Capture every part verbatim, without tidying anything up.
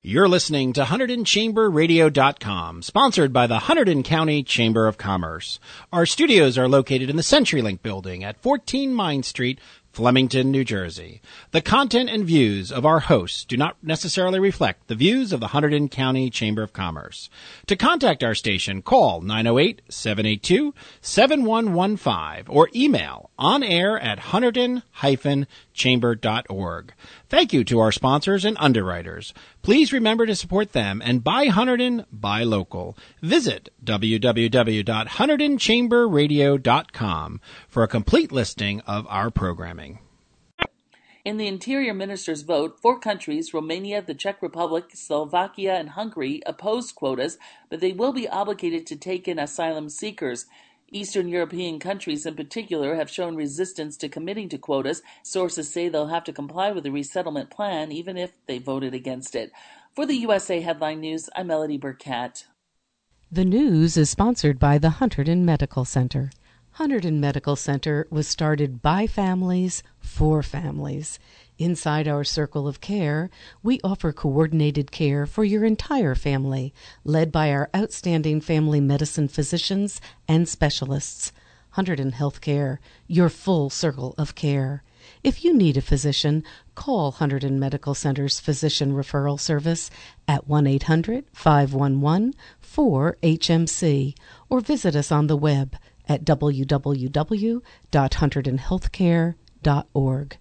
You're listening to Hunterdon Chamber Radio dot com, sponsored by the Hunterdon County Chamber of Commerce. Our studios are located in the CenturyLink building at fourteen Mine Street, Flemington, New Jersey. The content and views of our hosts do not necessarily reflect the views of the Hunterdon County Chamber of Commerce. To contact our station, call nine oh eight, seven eight two, seven one one five or email onair at hunterdon dash chamber dot org. Thank you to our sponsors and underwriters. Please remember to support them and buy Hunterdon, buy local. Visit w w w dot hunterdon chamber radio dot com for a complete listing of our programming. In the Interior Minister's vote, four countries, Romania, the Czech Republic, Slovakia, and Hungary, opposed quotas, but they will be obligated to take in asylum seekers. Eastern European countries in particular have shown resistance to committing to quotas. Sources say they'll have to comply with the resettlement plan even if they voted against it. For the U S A Headline News, I'm Melody Burkett. The news is sponsored by the Hunterdon Medical Center. Hunterdon Medical Center was started by families for families. Inside our circle of care, we offer coordinated care for your entire family, led by our outstanding family medicine physicians and specialists. Hunterdon Healthcare, your full circle of care. If you need a physician, call Hunterdon Medical Center's Physician Referral Service at one eight hundred, five one one, four H M C or visit us on the web at w w w dot hunterdon healthcare dot org.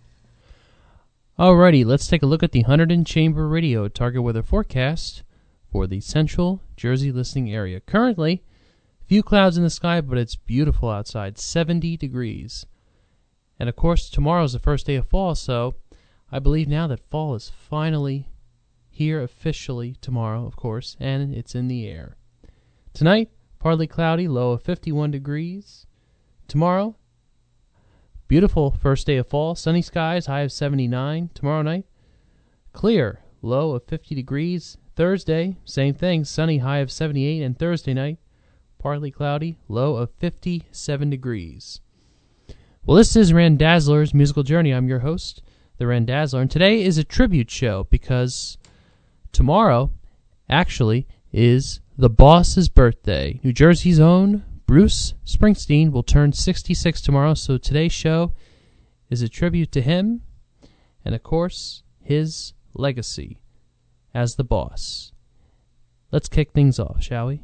Alrighty, let's take a look at the Hunterdon Chamber Radio target weather forecast for the central Jersey listening area. Currently, few clouds in the sky, but it's beautiful outside, seventy degrees. And of course, tomorrow's the first day of fall, so I believe now that fall is finally here officially tomorrow, of course, and it's in the air. Tonight, partly cloudy, low of fifty-one degrees. Tomorrow, beautiful first day of fall, sunny skies, high of seventy-nine. Tomorrow night, clear, low of fifty degrees. Thursday, same thing, sunny, high of seventy-eight. And Thursday night, partly cloudy, low of fifty-seven degrees. Well, this is Randazzler's Musical Journey. I'm your host, the Randazzler, and today is a tribute show because tomorrow, actually, is the boss's birthday. New Jersey's own Bruce Springsteen will turn sixty-six tomorrow, so today's show is a tribute to him and, of course, his legacy as the boss. Let's kick things off, shall we?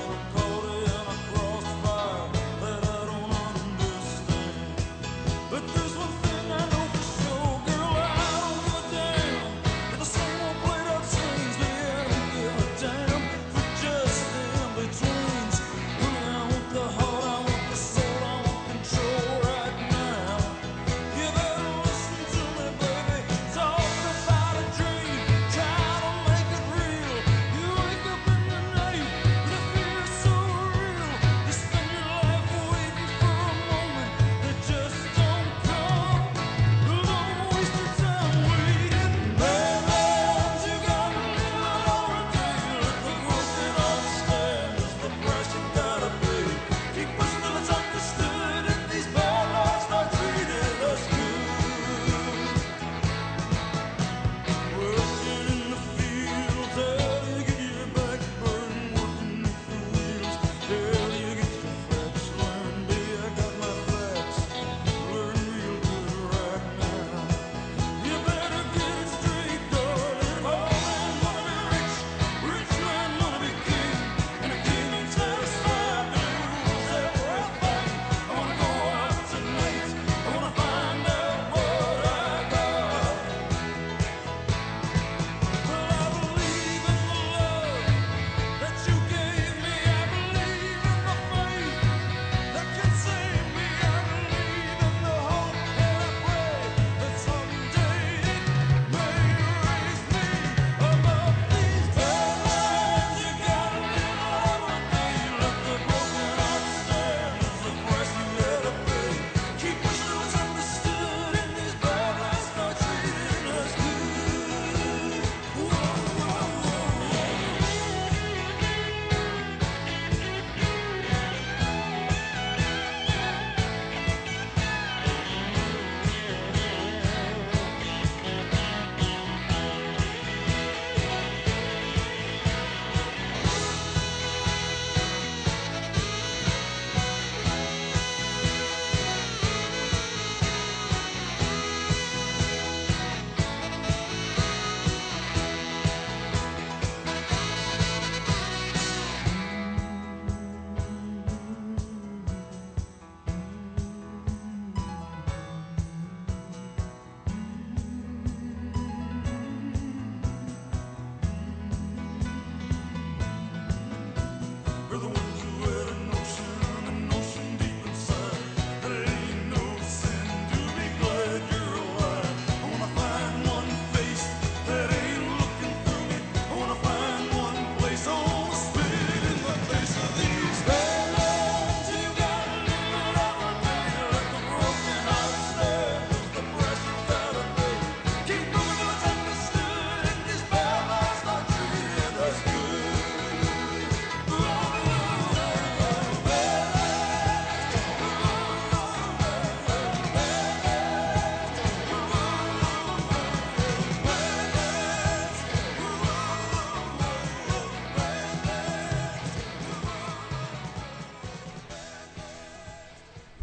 But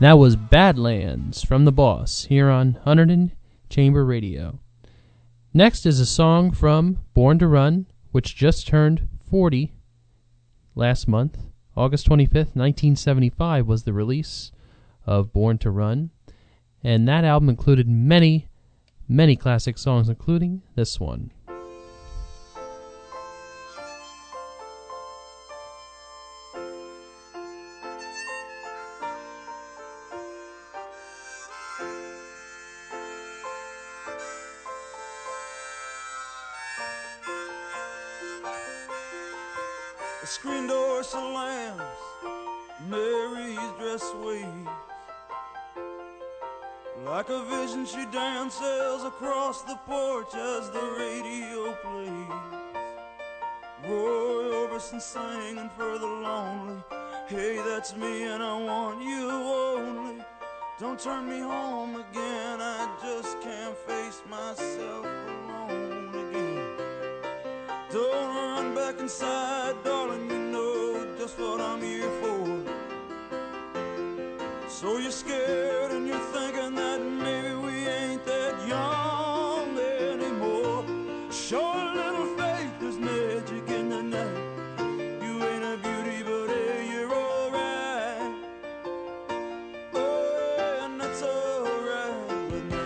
That was Badlands from The Boss here on Hunterdon Chamber Radio. Next is a song from Born to Run, which just turned forty last month. August twenty-fifth, nineteen seventy-five was the release of Born to Run. And that album included many, many classic songs, including this one. The screen door slams, Mary's dress waves. Like a vision she dances across the porch as the radio plays. Roy Orbison singing for the lonely. Hey, that's me and I want you only. Don't turn me home again, I just can't face myself alone again. Don't run back inside, darling, you know just what I'm here for. So you're scared and you're thinking that maybe we ain't that young anymore. Show a little faith, there's magic in the night. You ain't a beauty, but hey, you're alright. Oh, yeah, and that's alright with me.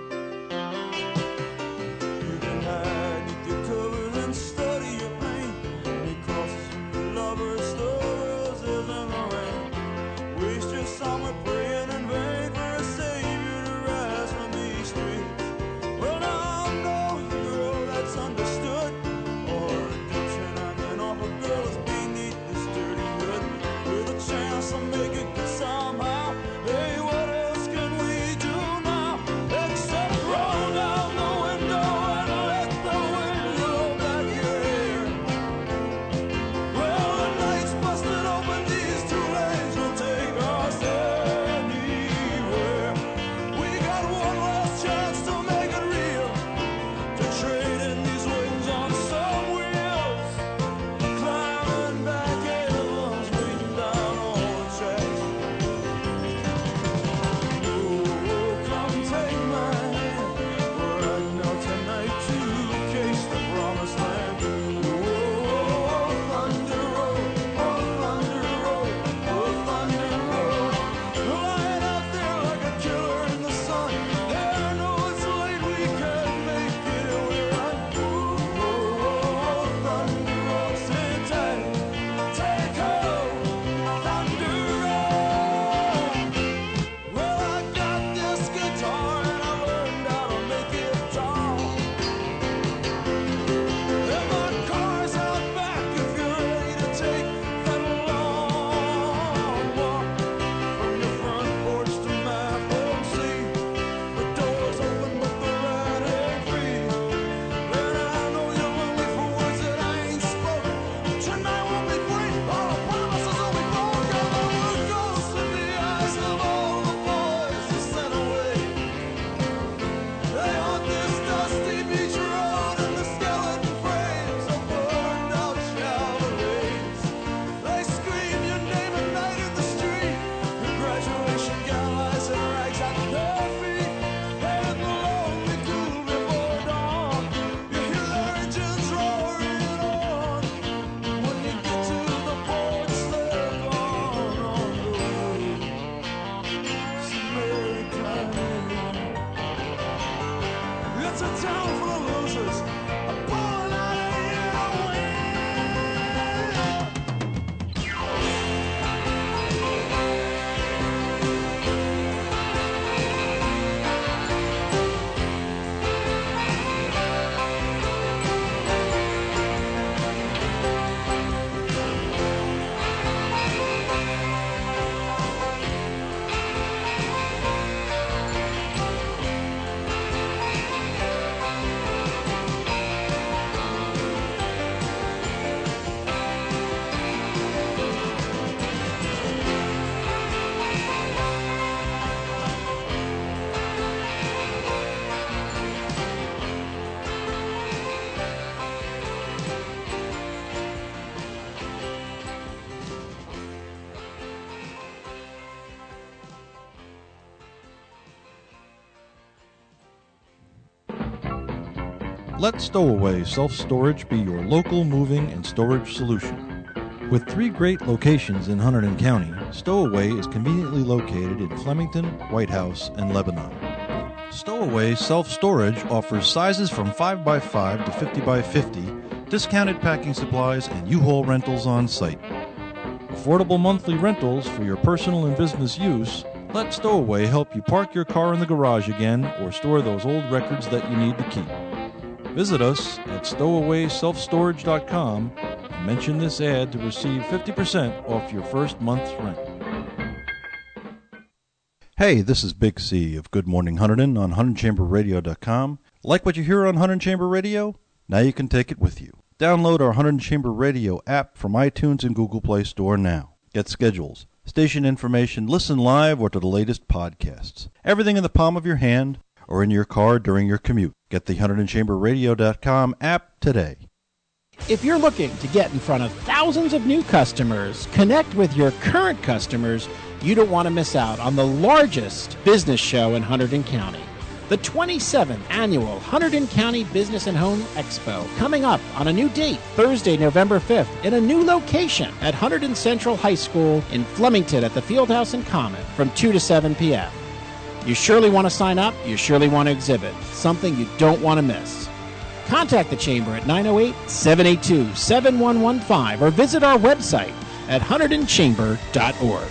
You can hide with your covers and study your pain. And you cross your lover's stores in the rain. Waste your summer praying in vain for a savior to rise from these streets. Well, now I'm no hero that's understood, or redemption I can offer girls beneath this dirty hood. With a chance to make it good somehow. Hey, what else can we do now except roll down the window and let the wind blow back your hair? Well, the night's busted open, these two lanes will take us anywhere. We got one last chance to make it real, to trade in these wings on some wheels, climbing back heavens, waiting down on the tracks. Oh, come take my hand, we're riding out tonight to chase the promised land. Oh, thunder road, oh, thunder road, oh, thunder road. Lying out there like a killer in the sun. Hey, I know it's late, we can't make it, and we run. Oh, thunder road, sit tight, take hold, thunder road. Well, I got this guitar and I learned how to make it tall. And my car's out back if you're ready to take that long walk from your front porch to my home seat. The door's open but the ride ain't free. And I know you're lonely for words that I ain't spoken. Tonight won't be free, all the promises will be broken. The wood ghosts in the eyes of all the boys you sent away. They haunt this dusty beach road and the skeleton frames of burned out Chevrolets. They scream your name at night in the street. Your graduation gown lies in rags at their feet. And the lonely cool before dawn, you hear their engines roaring on. When you get to the porch, they're gone on the road. So Mary Clyde, it's a town full of losers, pulling out of here to win. Let Stowaway Self-Storage be your local moving and storage solution. With three great locations in Hunterdon County, Stowaway is conveniently located in Flemington, White House, and Lebanon. Stowaway Self-Storage offers sizes from five by five to fifty by fifty, discounted packing supplies, and U-Haul rentals on site. Affordable monthly rentals for your personal and business use. Let Stowaway help you park your car in the garage again or store those old records that you need to keep. Visit us at stowaway self storage dot com and mention this ad to receive fifty percent off your first month's rent. Hey, this is Big C of Good Morning Hunterdon on Hunterdon Chamber Radio dot com. Like what you hear on Hunterdon Chamber Radio? Now you can take it with you. Download our Hunterdon Chamber Radio app from iTunes and Google Play Store now. Get schedules, station information, listen live, or to the latest podcasts. Everything in the palm of your hand or in your car during your commute. Get the Hunterdon Chamber Radio dot com app today. If you're looking to get in front of thousands of new customers, connect with your current customers, you don't want to miss out on the largest business show in Hunterdon County. The twenty-seventh Annual Hunterdon County Business and Home Expo, coming up on a new date, Thursday, November fifth, in a new location at Hunterdon Central High School in Flemington at the Fieldhouse and Common from two to seven p.m. You surely want to sign up. You surely want to exhibit. Something you don't want to miss. Contact the Chamber at nine oh eight, seven eight two, seven one one five or visit our website at hunterdon chamber dot org.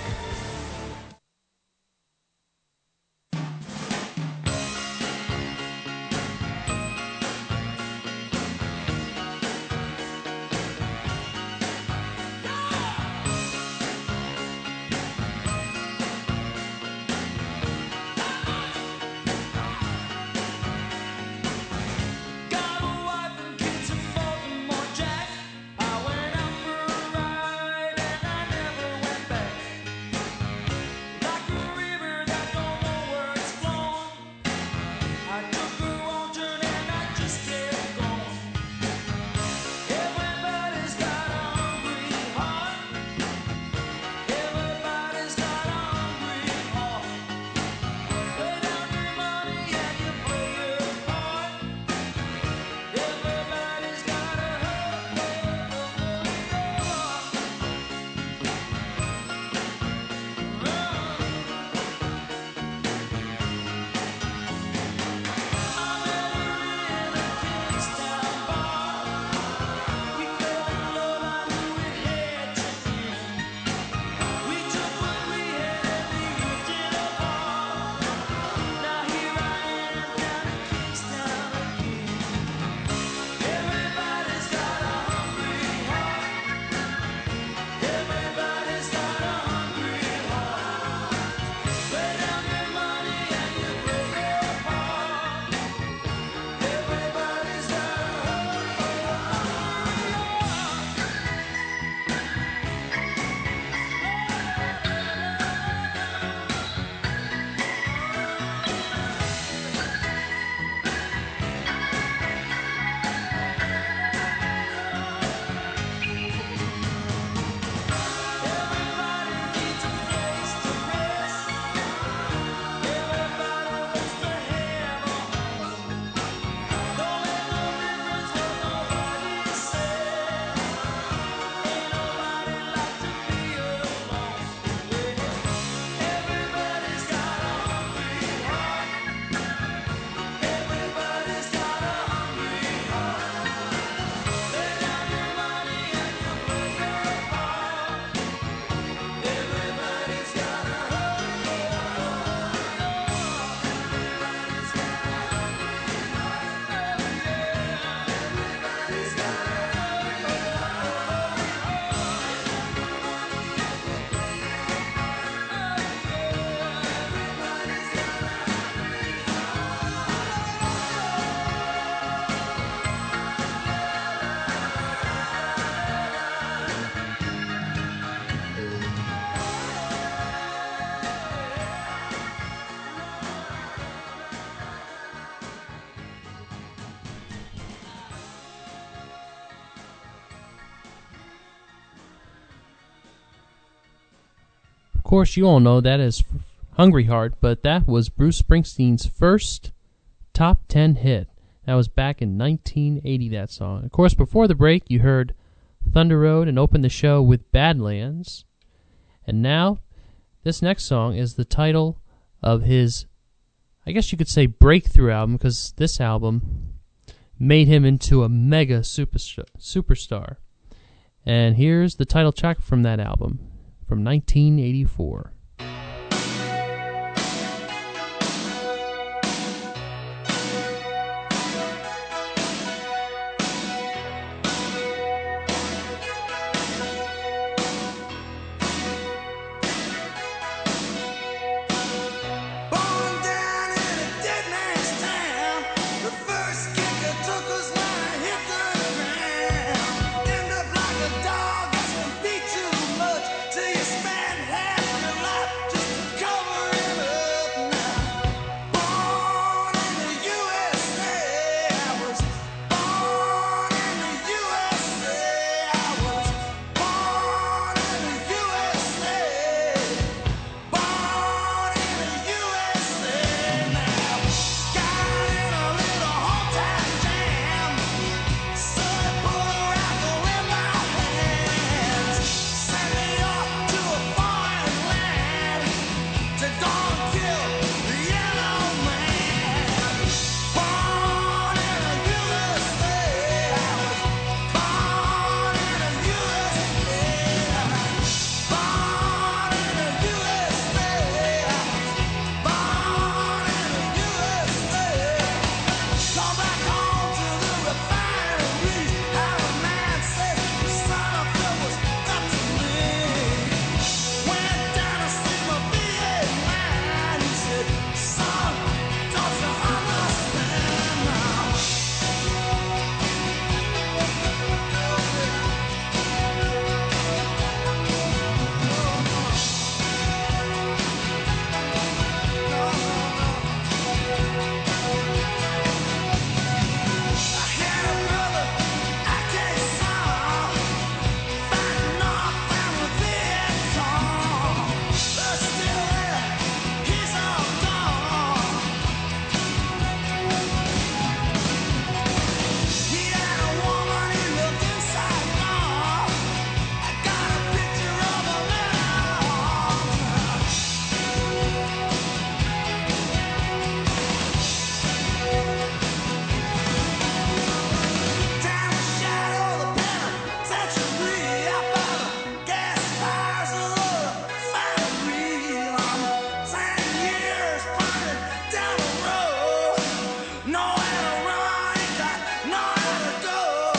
Got a wife and kids in Baltimore, Jack. I went out for a ride and I never went back. Like a river that don't know where it's flowing. I took a wrong turn and I just kept going. Everybody's got a hungry heart. Everybody's got a hungry heart. Lay down your money and you play your part. Everybody's got a Everybody's got a hungry heart. Everybody's got a hungry heart. Lay down your money and you play your part. Everybody's got a hungry Everybody needs a place to rest. Everybody wants to have a home. Don't let no difference what nobody says. Ain't nobody like to be alone. Everybody's got a hungry heart. Everybody's got a hungry heart. Lay down your money and you play your part. Everybody's got a hungry heart. Everybody's got a hungry heart. Everybody's got a Of course, you all know that is Hungry Heart, but that was Bruce Springsteen's first top ten hit. That was back in nineteen eighty, that song. Of course, before the break, you heard Thunder Road and opened the show with Badlands. And now, this next song is the title of his, I guess you could say, breakthrough album, because this album made him into a mega superstar. superstar. And here's the title track from that album, from nineteen eighty-four. Born down in a dead man's town, the first kick I took was when I hit the ground. End up like a dog that's been beat too much, till you spend half your life just to cover it up now. Born in the U S A, I was born in the U S A, I was born in the U S A. Born in the U S A now, got in a little hometown jam, so they put a rifle in my hands, sent me off to a foreign land to go and kill the yellow man. Born in the U S A, I was born in the U S A, born in the U S A, I was born in the U S A. Come back home to the refineries, how a man said the son of Phil was up to me. Went down to see my V eight man, he said, son, don't you understand now? I had a brother, I can't song, fighting off down with Viet Cong. But still there, he's all gone. He had a woman he lived in Saigon. I got a picture of her now. Down the shadow of the penitentiary, up by the gas fires of the refinery. I'm ten years burning down the road, nowhere to run, ain't got nowhere to go.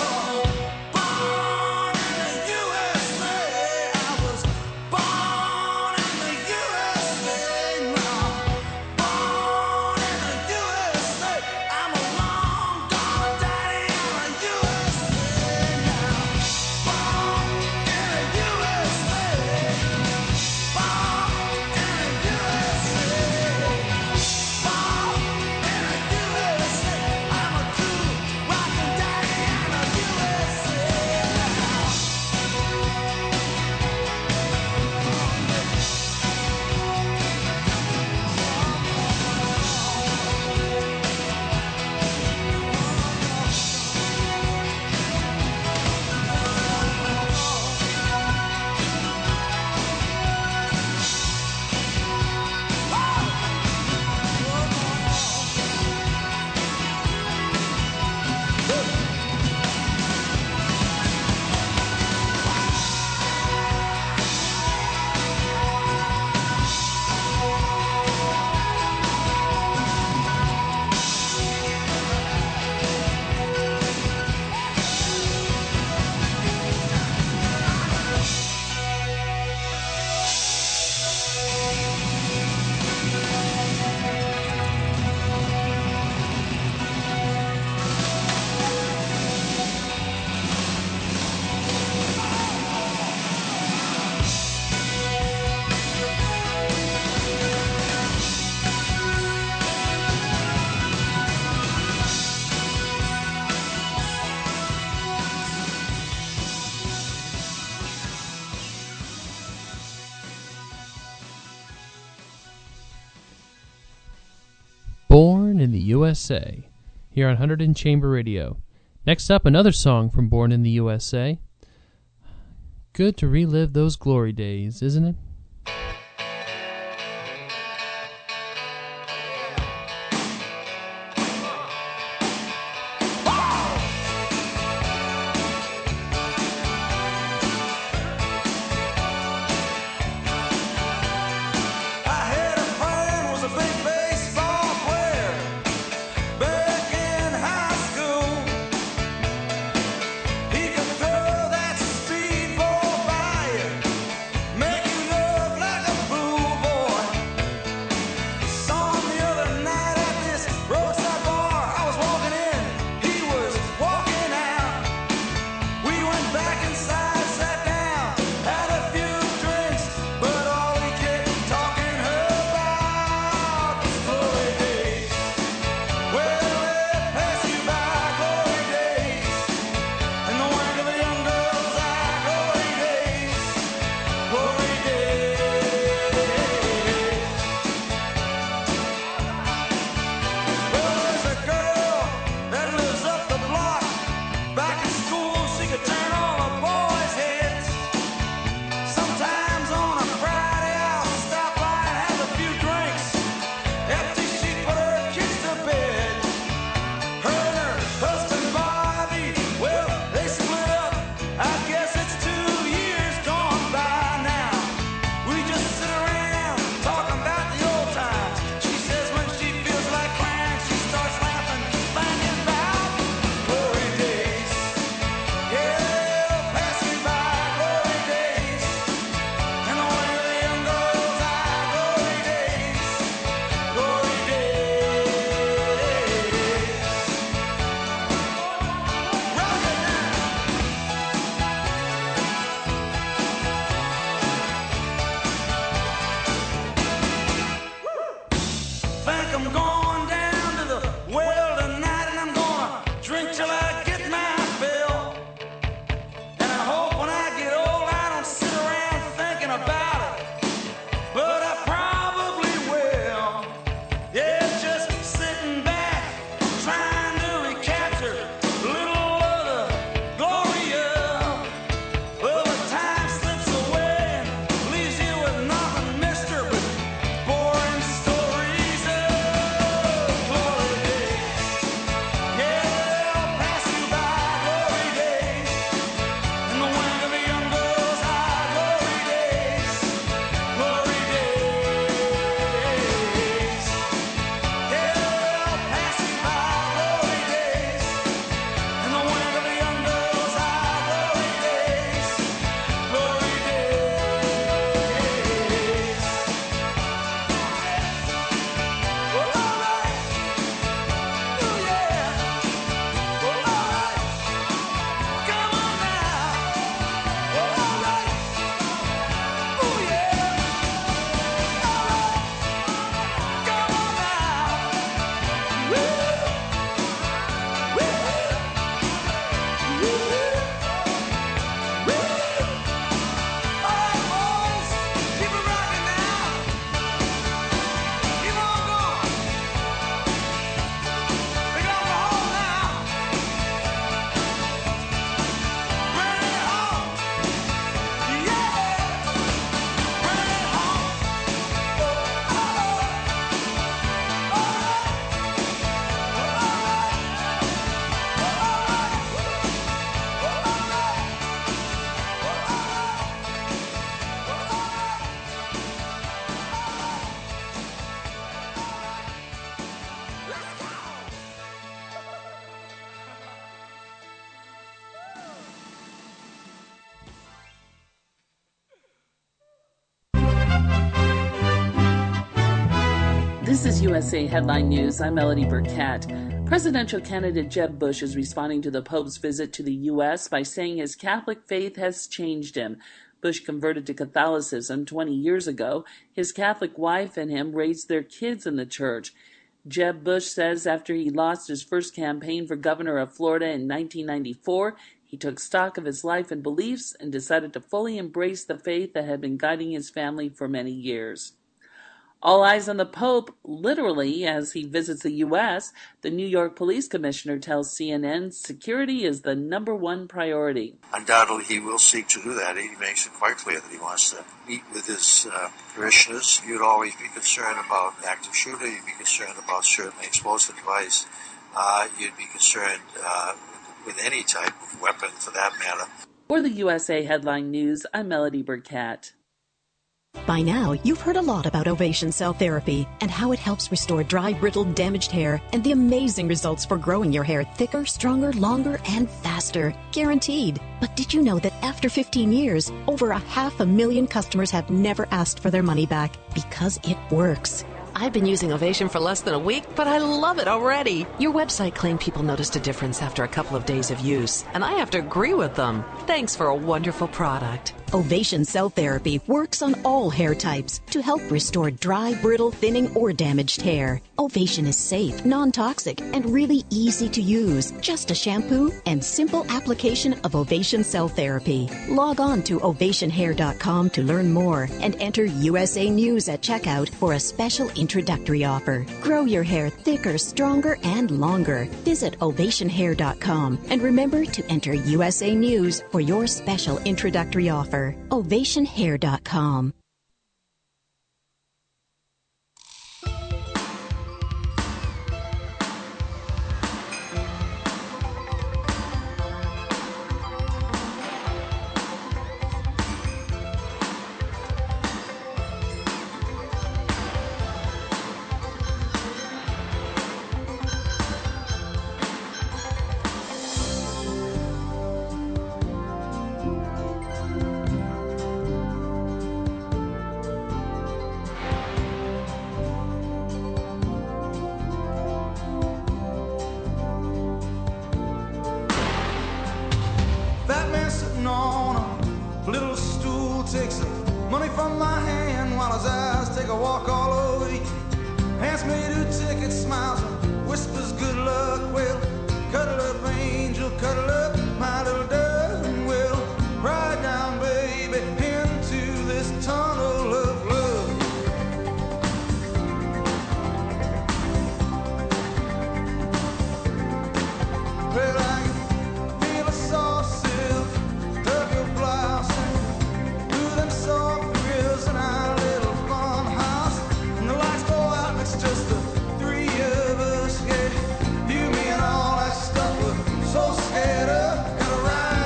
Born in the U S A, I was born in the U S A now. Born in the U S A, I'm a long gone daddy in the U S A now. Born in the U S A, born in the U S A, born in the U S A, I'm a true rockin' daddy in the U S A now. Born in the U S A. here on one hundred Chamber Radio. Next up, another song from Born in the U S A. Good to relive those glory days, isn't it? Make you love like a fool boy. This is U S A Headline News. I'm Melody Burkett. Presidential candidate Jeb Bush is responding to the Pope's visit to the U S by saying his Catholic faith has changed him. Bush converted to Catholicism twenty years ago. His Catholic wife and him raised their kids in the church. Jeb Bush says after he lost his first campaign for governor of Florida in nineteen ninety-four, he took stock of his life and beliefs and decided to fully embrace the faith that had been guiding his family for many years. All eyes on the Pope, literally, as he visits the U S. The New York Police Commissioner tells C N N security is the number one priority. Undoubtedly, he will seek to do that. He makes it quite clear that he wants to meet with his uh, parishioners. You'd always be concerned about an active shooter. You'd be concerned about certainly explosive device. Uh, you'd be concerned uh, with any type of weapon, for that matter. For the U S A Headline News, I'm Melody Burkett. By now, you've heard a lot about Ovation Cell Therapy and how it helps restore dry, brittle, damaged hair and the amazing results for growing your hair thicker, stronger, longer, and faster. Guaranteed. But did you know that after fifteen years, over a half a million customers have never asked for their money back because it works? I've been using Ovation for less than a week, but I love it already. Your website claimed people noticed a difference after a couple of days of use, and I have to agree with them. Thanks for a wonderful product. Ovation Cell Therapy works on all hair types to help restore dry, brittle, thinning, or damaged hair. Ovation is safe, non-toxic, and really easy to use. Just a shampoo and simple application of Ovation Cell Therapy. Log on to ovation hair dot com to learn more and enter U S A News at checkout for a special introductory offer. Grow your hair thicker, stronger, and longer. Visit ovation hair dot com and remember to enter U S A News for your special introductory offer. ovation hair dot com. Fat man sitting on a little stool takes the money from my hand while his eyes take a walk all over the hands me two tickets, smiles and whispers good luck. Well, cuddle up, angel, cuddle up, my little dove, and we'll ride down, baby, into this tunnel of love. Well, I can feel a soft silk turtle blouse and through them soft grills in our little farmhouse. And the lights go out and it's just the three of us. Yeah, you, me, and all that stuff we're so scared of. Gotta ride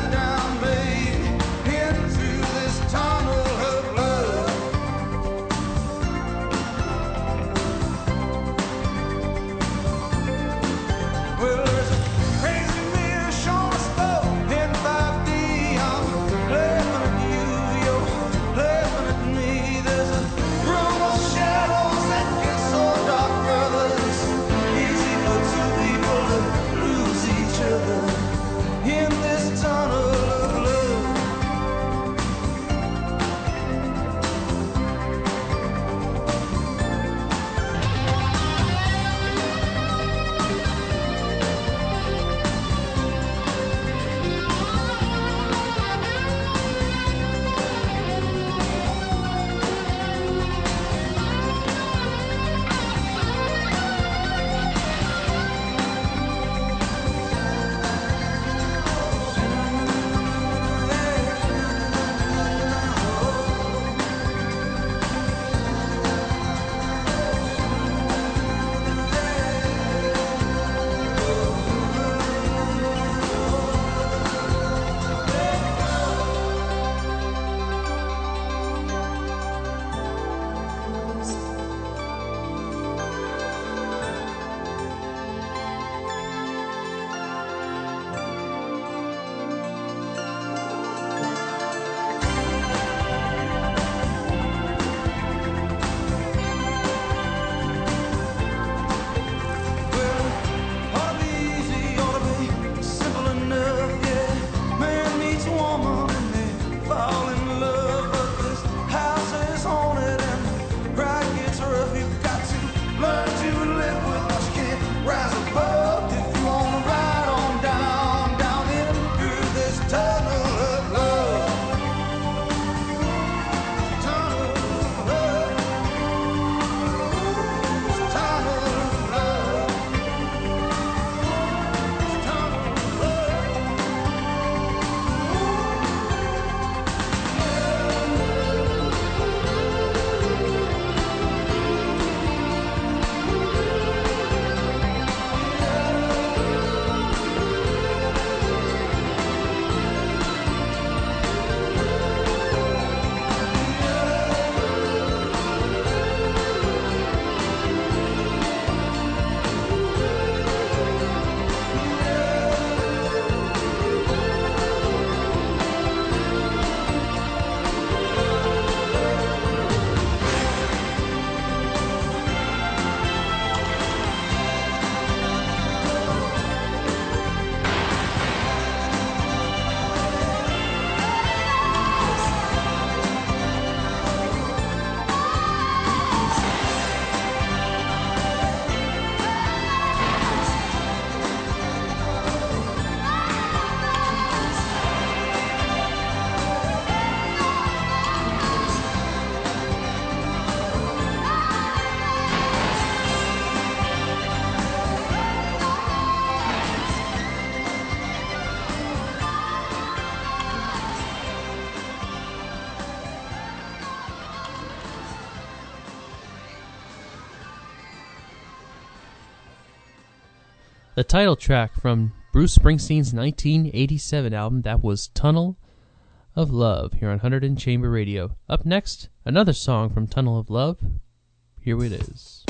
The title track from Bruce Springsteen's nineteen eighty-seven album, that was Tunnel of Love, here on one hundred Chamber Radio. Up next, another song from Tunnel of Love. Here it is.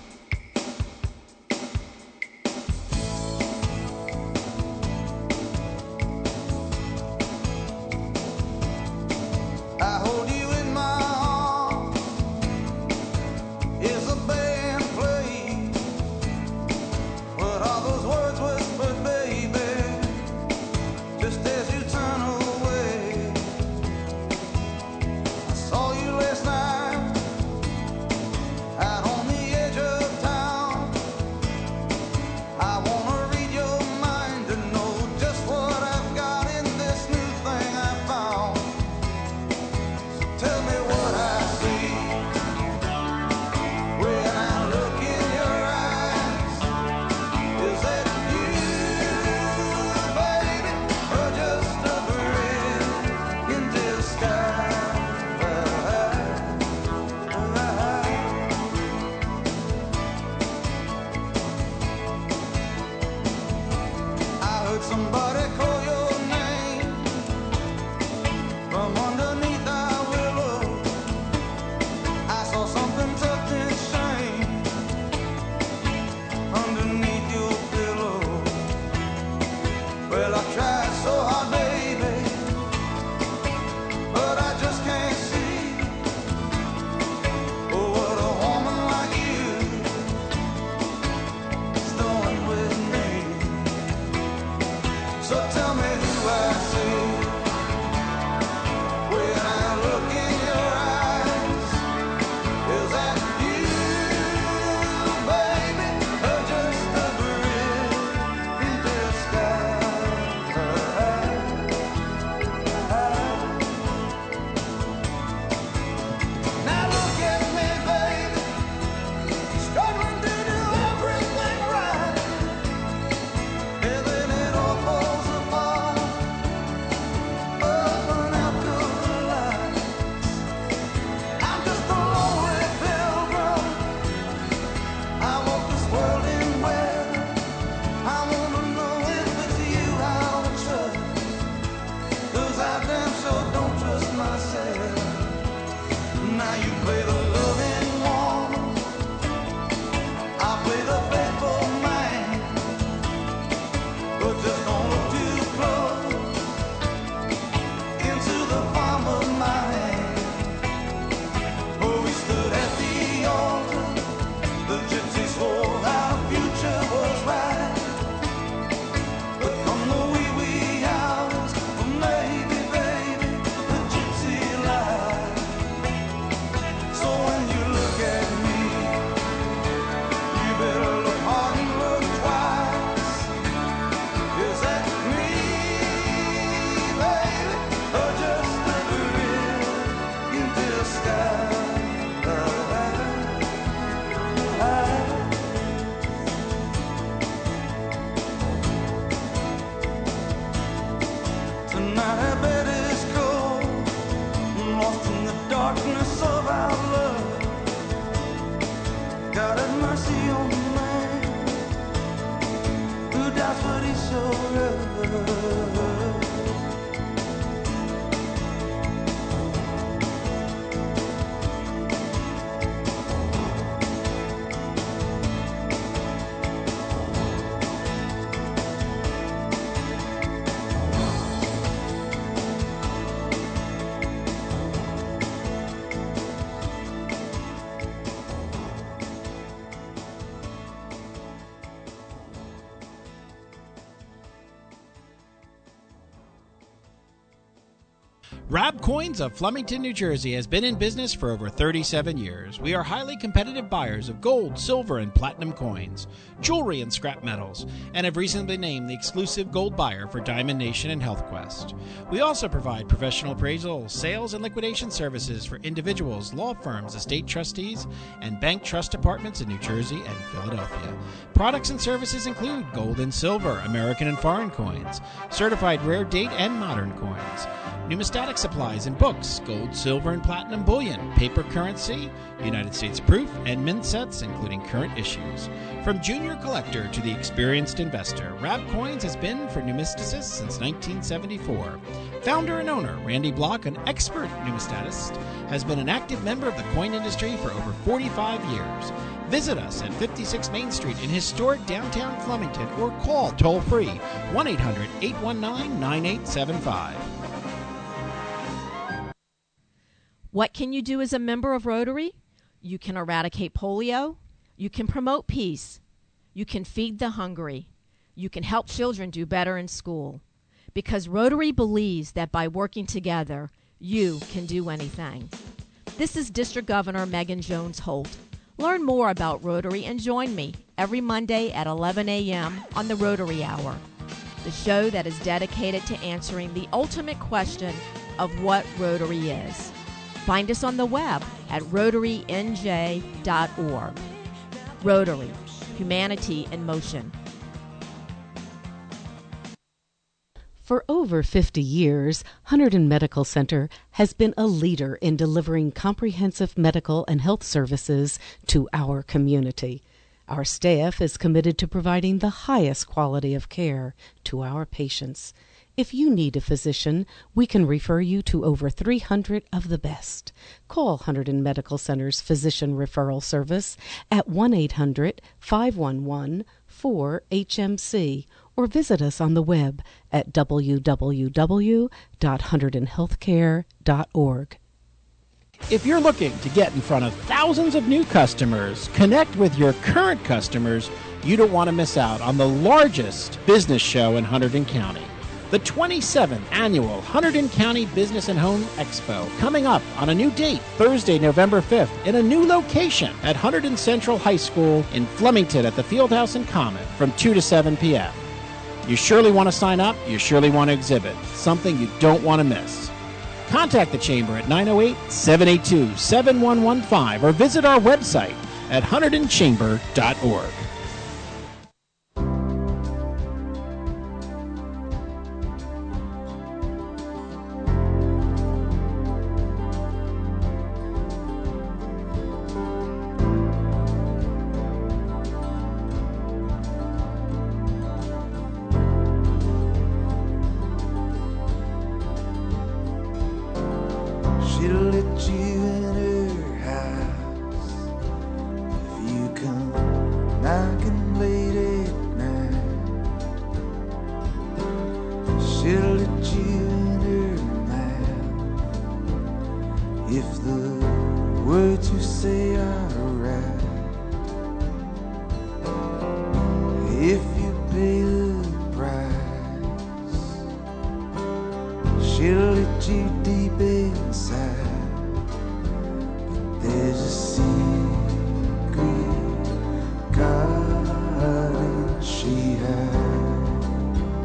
I hold you in my arms, is a band playing? What are those words whispered, baby, just as you turn away? I saw you last night, out on the edge of town. I wanna read your mind to know just what I've got in this new thing I found. Tell me what I see when I look in your eyes. Is it you, baby, or just a breath in disguise? I heard somebody call your name from underneath our willow. I saw something tucked in shame underneath your pillow. Well, I tried so hard, baby, but I just can't see. Oh, what a woman like you is doing with me. So tell me who I see when I look in your eyes. Is that you, baby, or just a breath in disguise? Now look at me, baby, struggling to do everything right, and then it all falls apart. Open out to the light. I'm just a lonely pilgrim. I walk this world in where I wanna know if it's you I would trust. 'Cause I damn sure don't trust myself. Now you play the loving one, I play the faithful man. But just don't look too close into the palm of my hand. Oh, we stood at the altar, the gypsies swore our future was right. But come the wee wee hours, or maybe, baby, the gypsy lied. So when you look at me, you better look hard and look twice. Is that me, baby, or just a breath in disguise? Tonight I bet it's cold, lost in the darkness of our love. God have mercy on the man who doubts what he showed us. Rab Coins of Flemington, New Jersey has been in business for over thirty-seven years. We are highly competitive buyers of gold, silver, and platinum coins, jewelry, and scrap metals, and have recently been named the exclusive gold buyer for Diamond Nation and HealthQuest. We also provide professional appraisal, sales, and liquidation services for individuals, law firms, estate trustees, and bank trust departments in New Jersey and Philadelphia. Products and services include gold and silver, American and foreign coins, certified rare date and modern coins, numismatic supplies and books, gold, silver, and platinum bullion, paper currency, United States proof, and mint sets, including current issues. From junior collector to the experienced investor, Rab Coins has been for numisticists since nineteen seventy-four. Founder and owner Randy Block, an expert numismatist, has been an active member of the coin industry for over forty-five years. Visit us at fifty-six Main Street in historic downtown Flemington or call toll-free one eight hundred, eight one nine, nine eight seven five. What can you do as a member of Rotary? You can eradicate polio. You can promote peace. You can feed the hungry. You can help children do better in school. Because Rotary believes that by working together, you can do anything. This is District Governor Megan Jones Holt. Learn more about Rotary and join me every Monday at eleven a.m. on the Rotary Hour, the show that is dedicated to answering the ultimate question of what Rotary is. Find us on the web at rotary n j dot org. Rotary, humanity in motion. For over fifty years, Hunterdon Medical Center has been a leader in delivering comprehensive medical and health services to our community. Our staff is committed to providing the highest quality of care to our patients. If you need a physician, we can refer you to over three hundred of the best. Call Hunterdon Medical Center's Physician Referral Service at one eight hundred, five one one, four H M C or visit us on the web at w w w dot hunterdon healthcare dot org. If you're looking to get in front of thousands of new customers, connect with your current customers, you don't want to miss out on the largest business show in Hunterdon County. The twenty-seventh Annual Hunterdon County Business and Home Expo, coming up on a new date, Thursday, November fifth, in a new location at Hunterdon Central High School in Flemington at the Fieldhouse and Common from two to seven p.m. You surely want to sign up, you surely want to exhibit, something you don't want to miss. Contact the Chamber at nine oh eight, seven eight two, seven one one five or visit our website at hunterdon chamber dot org. She'll let you in her house if you come knocking late at night. She'll let you in her mouth if the words you say are right. If you pay the price, she'll let you deep inside. But there's a secret garden she hides.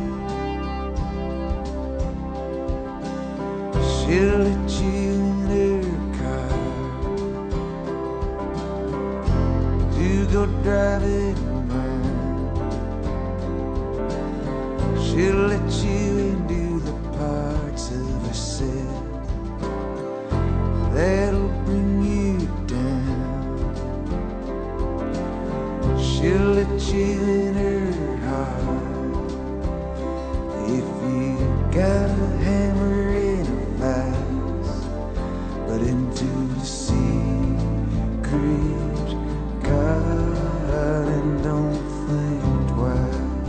She'll let you in her car to go driving around. She'll let you into the parts of herself that'll bring you down. She'll let you in her heart if you got a hammer and a vise, but into the secret garden don't think twice.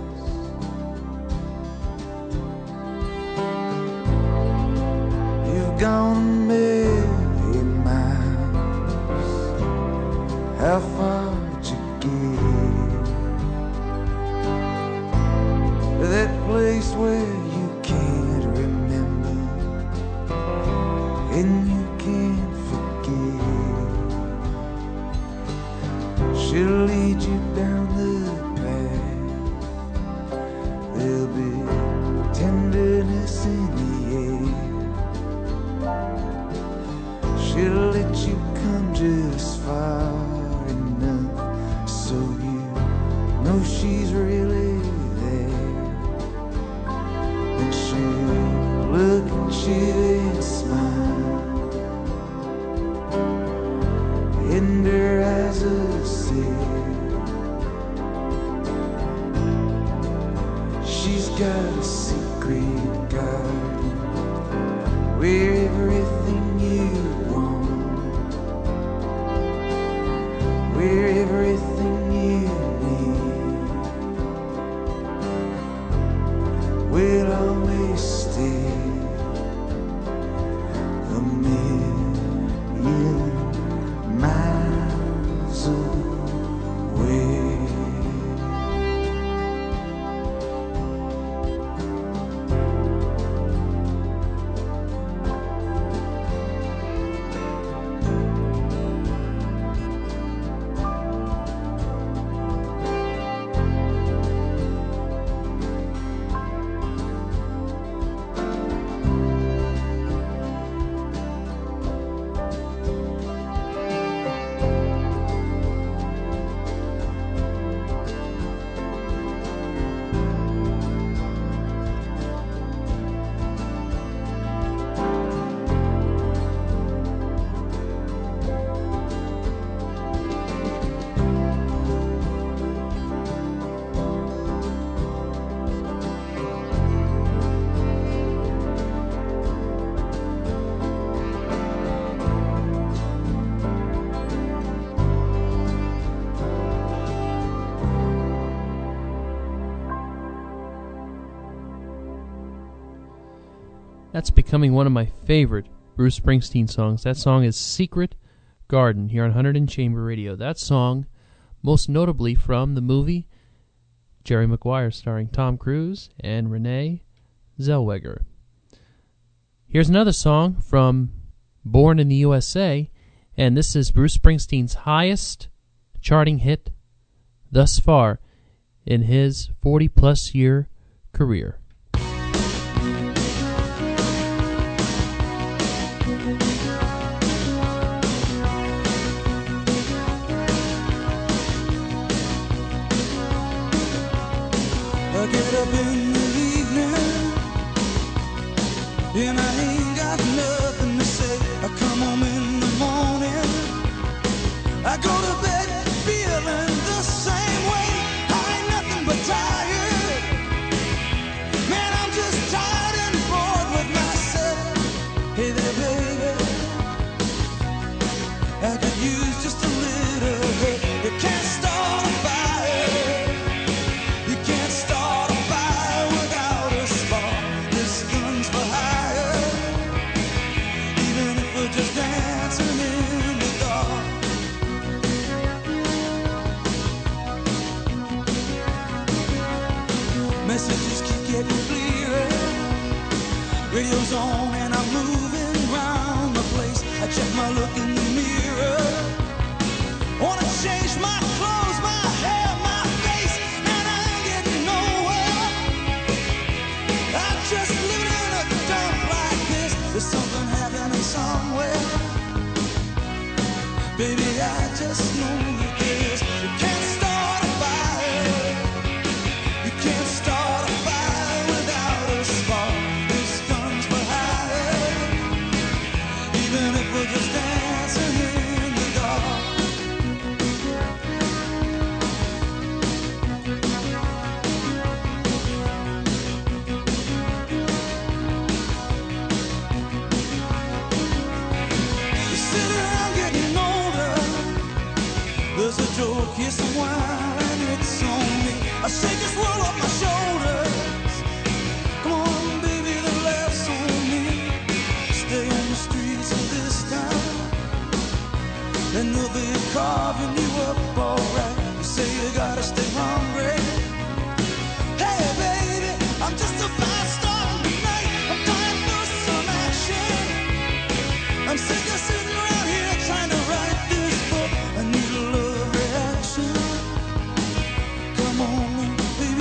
You've gone a million miles. How far did you get? To that place where you can't remember and you can't forget. She'll lead you down the path. There'll be tenderness in the air. She'll let you come just far enough so you know she's really there. And she'll look and she'll tender as a sea. She's got a secret garden where everything you want, where everything you need will always stay. A million miles away. That's becoming one of my favorite Bruce Springsteen songs. That song is Secret Garden here on one hundred in Chamber Radio. That song, most notably from the movie Jerry Maguire, starring Tom Cruise and Renee Zellweger. Here's another song from Born in the U S A, and this is Bruce Springsteen's highest charting hit thus far in his forty-plus year career. I get up in the evening and I ain't got nothing to say. I come home in the morning, I go to bed feeling the same way. I ain't nothing but tired. Man, I'm just tired and bored with myself. Hey there, baby, I could use just a little help. You can't start a fire. You can't start a fire without a spark. This gun's for hire, even if we're just dancing in the dark. Messages keep getting clearer. Radio's on and I'm moving round the place. I check my look in the mirror. Wanna change my clothes, my hair, my face, and I ain't getting nowhere. I'm just living in a dump like this. There's something happening somewhere. Baby, I just know that there's. You can't start a fire. You can't start a fire without a spark. This gun's for hire, even if we're just dancing in the dark. You sit around getting older. There's a joke, here's some wine, and it's on me. I shake this world off my shoulders. Come on, baby, the laughs on me. Stay on the streets of this town, and they'll be carving you up alright. You say you gotta stay hungry. Hey, baby, I'm just about starting tonight. I'm dying for some action. I'm sick of sitting around here trying to write this book. I need a love reaction. Come on, baby.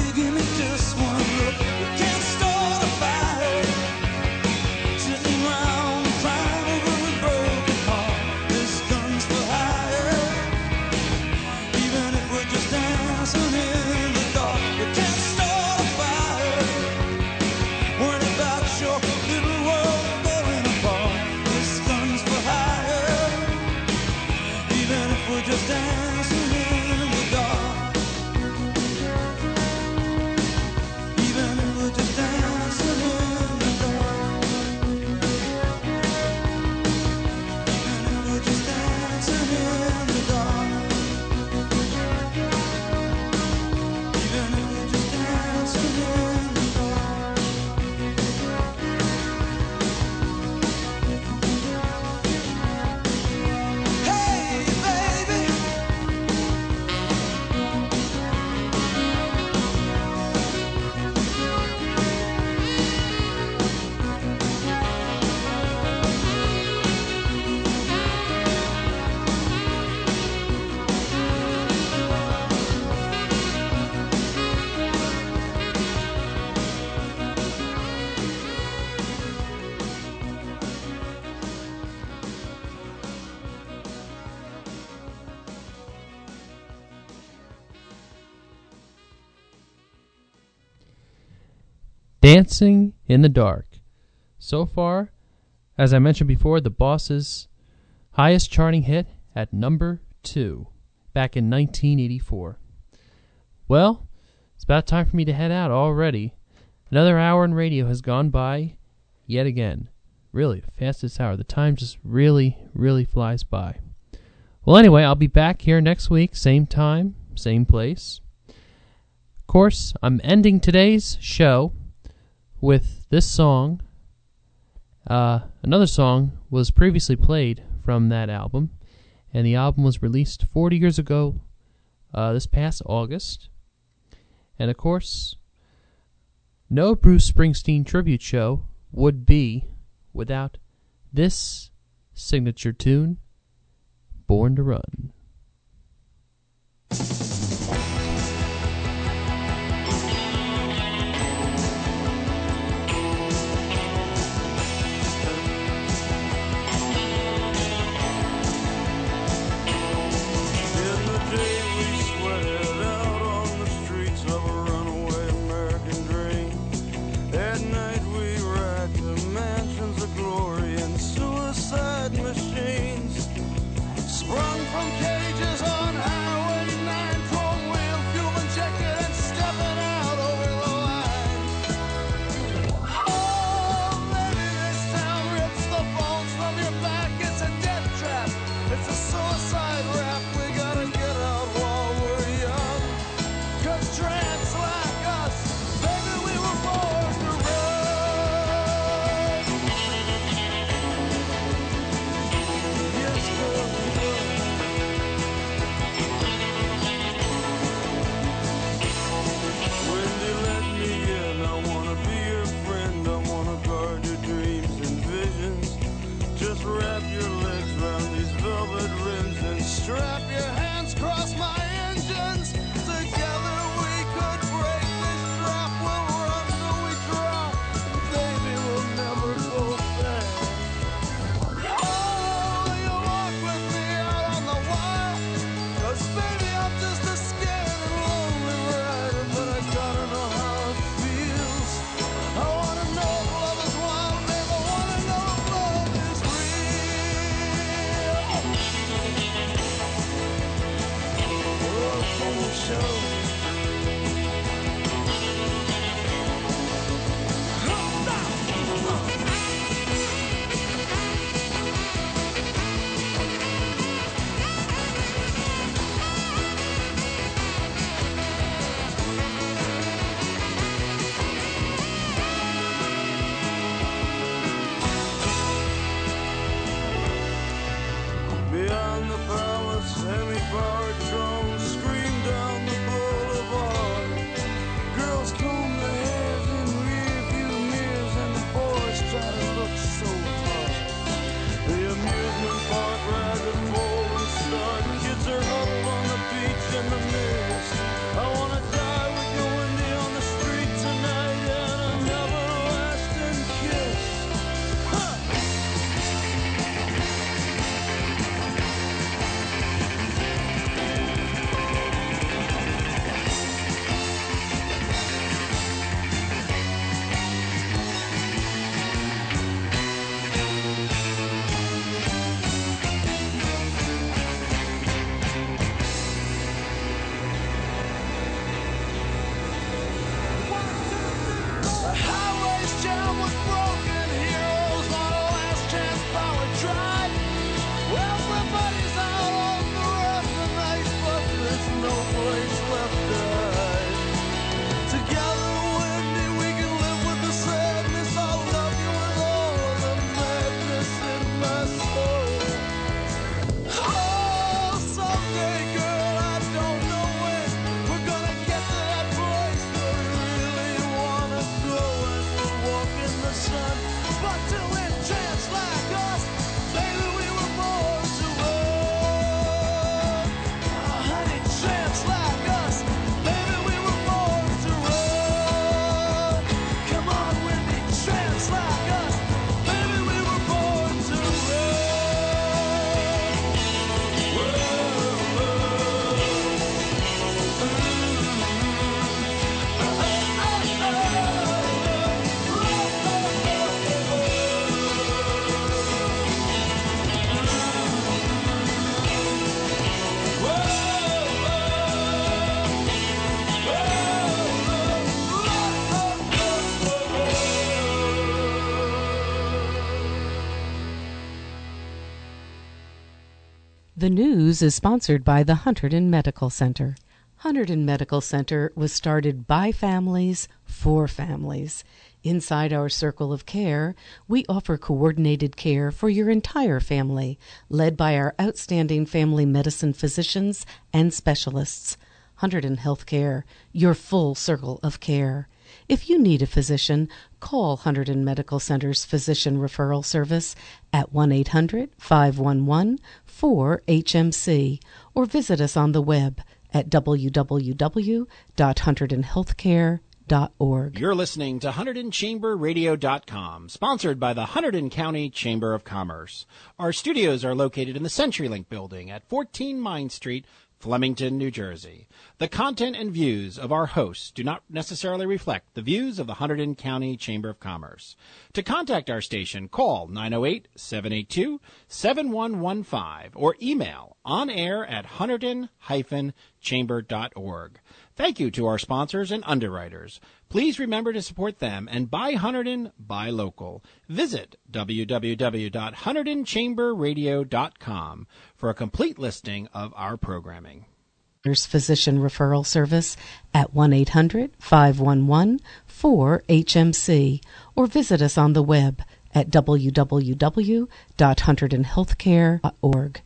we're just dancing in the dark, even if we're just dancing in the dark, even if we're just dancing in the dark, even if we're just dancing in the dark. Hey, baby. Dancing in the Dark. So far, as I mentioned before, the Boss's highest charting hit at number two back in nineteen eighty-four. Well, it's about time for me to head out already. Another hour in radio has gone by yet again. Really, the fastest hour. The time just really, really flies by. Well, anyway, I'll be back here next week, same time, same place. Of course, I'm ending today's show with this song. Uh, another song was previously played from that album, and the album was released forty years ago, uh, this past August. And of course, no Bruce Springsteen tribute show would be without this signature tune, Born to Run. In the day we sweated out on the streets of a runaway American dream. At night we racked the mansions of glory and suicide machines sprung from chaos. The news is sponsored by the Hunterdon Medical Center. Hunterdon Medical Center was started by families for families. Inside our circle of care, we offer coordinated care for your entire family, led by our outstanding family medicine physicians and specialists. Hunterdon Healthcare, your full circle of care. If you need a physician, call Hunterdon Medical Center's Physician Referral Service at one eight hundred, five one one, four H M C or visit us on the web at w w w dot hunterdon healthcare dot org. You're listening to Hunterdon Chamber Radio dot com, sponsored by the Hunterdon County Chamber of Commerce. Our studios are located in the CenturyLink building at fourteen Mine Street, Flemington, New Jersey. The content and views of our hosts do not necessarily reflect the views of the Hunterdon County Chamber of Commerce. To contact our station, call nine oh eight, seven eight two, seven one one five or email onair at hunterdon dash chamber dot org. Thank you to our sponsors and underwriters. Please remember to support them and buy Hunterdon, buy local. Visit w w w dot hunterdon chamber radio dot com for a complete listing of our programming. There's Physician Referral Service at one eight hundred, five one one, four H M C or visit us on the web at w w w dot hunterdon healthcare dot org.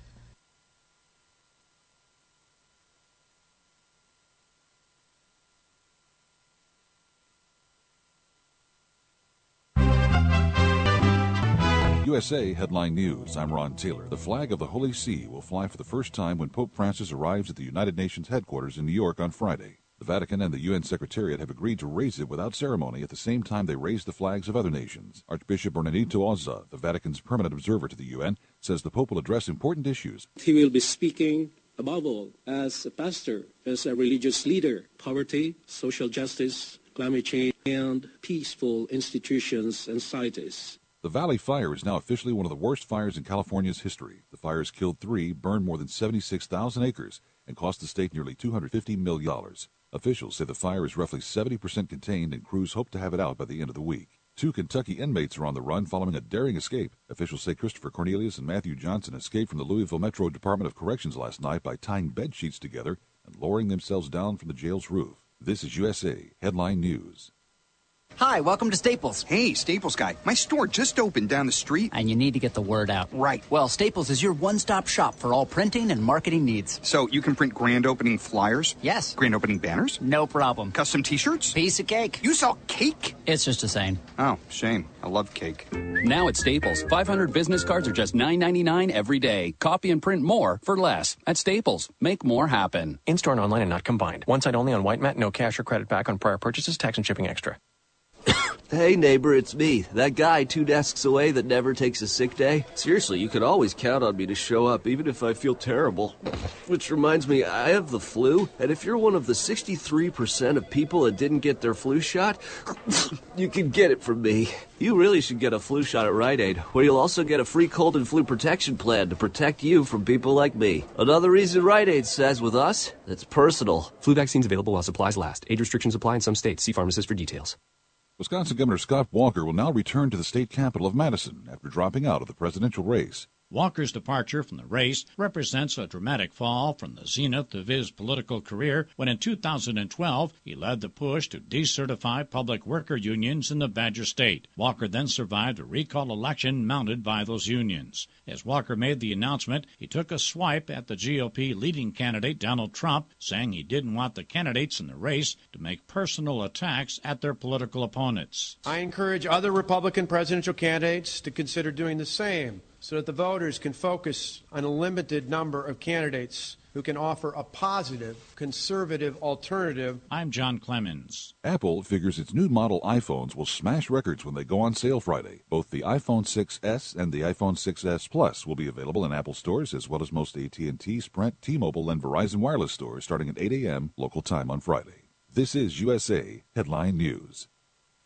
U S A Headline News. I'm Ron Taylor. The flag of the Holy See will fly for the first time when Pope Francis arrives at the United Nations headquarters in New York on Friday. The Vatican and the U N Secretariat have agreed to raise it without ceremony at the same time they raise the flags of other nations. Archbishop Bernardino Ozza, the Vatican's permanent observer to the U N, says the Pope will address important issues. He will be speaking, above all, as a pastor, as a religious leader, poverty, social justice, climate change, and peaceful institutions and societies. The Valley Fire is now officially one of the worst fires in California's history. The fires killed three, burned more than seventy-six thousand acres, and cost the state nearly two hundred fifty million dollars. Officials say the fire is roughly seventy percent contained, and crews hope to have it out by the end of the week. Two Kentucky inmates are on the run following a daring escape. Officials say Christopher Cornelius and Matthew Johnson escaped from the Louisville Metro Department of Corrections last night by tying bed sheets together and lowering themselves down from the jail's roof. This is U S A Headline News. Hi, welcome to Staples. Hey, Staples guy. My store just opened down the street. And you need to get the word out. Right. Well, Staples is your one-stop shop for all printing and marketing needs. So you can print grand opening flyers? Yes. Grand opening banners? No problem. Custom t-shirts? Piece of cake. You sell cake? It's just a saying. Oh, shame. I love cake. Now at Staples, five hundred business cards are just nine ninety-nine every day. Copy and print more for less. At Staples, make more happen. In-store and online and not combined. One site only on White Mat. No cash or credit back on prior purchases. Tax and shipping extra. Hey, neighbor, it's me. That guy two desks away that never takes a sick day. Seriously, you can always count on me to show up, even if I feel terrible. Which reminds me, I have the flu, and if you're one of the sixty-three percent of people that didn't get their flu shot, you can get it from me. You really should get a flu shot at Rite Aid, where you'll also get a free cold and flu protection plan to protect you from people like me. Another reason Rite Aid says with us, it's personal. Flu vaccines available while supplies last. Age restrictions apply in some states. See pharmacist for details. Wisconsin Governor Scott Walker will now return to the state capital of Madison after dropping out of the presidential race. Walker's departure from the race represents a dramatic fall from the zenith of his political career when in two thousand twelve he led the push to decertify public worker unions in the Badger State. Walker then survived a recall election mounted by those unions. As Walker made the announcement, he took a swipe at the G O P leading candidate Donald Trump, saying he didn't want the candidates in the race to make personal attacks at their political opponents. I encourage other Republican presidential candidates to consider doing the same, so that the voters can focus on a limited number of candidates who can offer a positive, conservative alternative. I'm John Clemens. Apple figures its new model iPhones will smash records when they go on sale Friday. Both the iPhone six S and the iPhone six S Plus will be available in Apple stores as well as most A T and T, Sprint, T-Mobile, and Verizon Wireless stores starting at eight a.m. local time on Friday. This is U S A Headline News.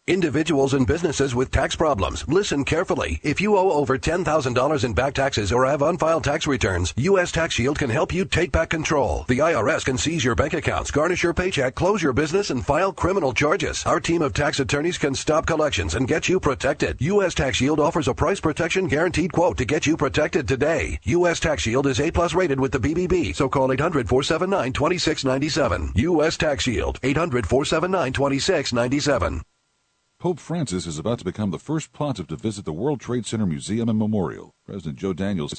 Individuals and businesses with tax problems, listen carefully. If you owe over ten thousand dollars in back taxes or have unfiled tax returns, U S Tax Shield can help you take back control. The I R S can seize your bank accounts, garnish your paycheck, close your business, and file criminal charges. Our team of tax attorneys can stop collections and get you protected. U S Tax Shield offers a price protection guaranteed quote to get you protected today. U S Tax Shield is A plus rated with the B B B, so call eight hundred, four seven nine, two six nine seven. U S Tax Shield, eight hundred, four seven nine, two six nine seven. Pope Francis is about to become the first pontiff to visit the World Trade Center Museum and Memorial. President Joe Daniels